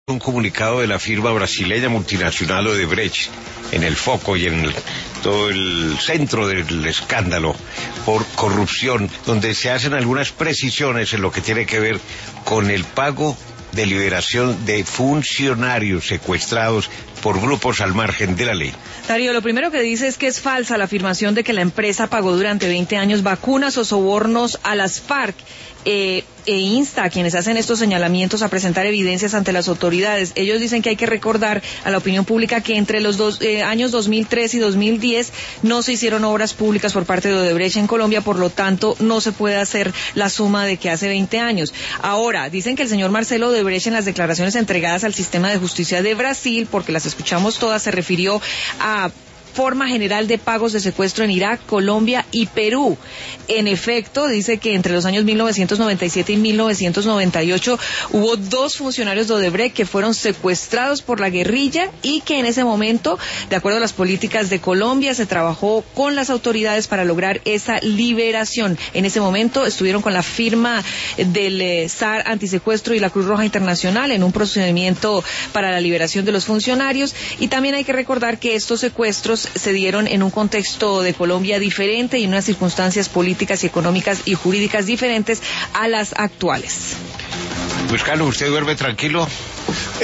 Un comunicado de la firma brasileña multinacional Odebrecht en el foco y en todo el centro del escándalo por corrupción, donde se hacen algunas precisiones en lo que tiene que ver con el pago de liberación de funcionarios secuestrados por grupos al margen de la ley. Darío, lo primero que dice es que es falsa la afirmación de que la empresa pagó durante 20 años vacunas o sobornos a las FARC. E insta a quienes hacen estos señalamientos a presentar evidencias ante las autoridades. Ellos dicen que hay que recordar a la opinión pública que entre los años 2003 y 2010 no se hicieron obras públicas por parte de Odebrecht en Colombia, por lo tanto no se puede hacer la suma de que hace 20 años. Ahora, dicen que el señor Marcelo Odebrecht en las declaraciones entregadas al sistema de justicia de Brasil, porque las escuchamos todas, se refirió a forma general de pagos de secuestro en Irak, Colombia y Perú. En efecto, dice que entre los años 1997 y 1998 hubo 2 funcionarios de Odebrecht que fueron secuestrados por la guerrilla y que en ese momento, de acuerdo a las políticas de Colombia, se trabajó con las autoridades para lograr esa liberación. En ese momento estuvieron con la firma del SAR Antisecuestro y la Cruz Roja Internacional en un procedimiento para la liberación de los funcionarios, y también hay que recordar que estos secuestros se dieron en un contexto de Colombia diferente y en unas circunstancias políticas y económicas y jurídicas diferentes a las actuales. Pues Carlos, ¿usted duerme tranquilo?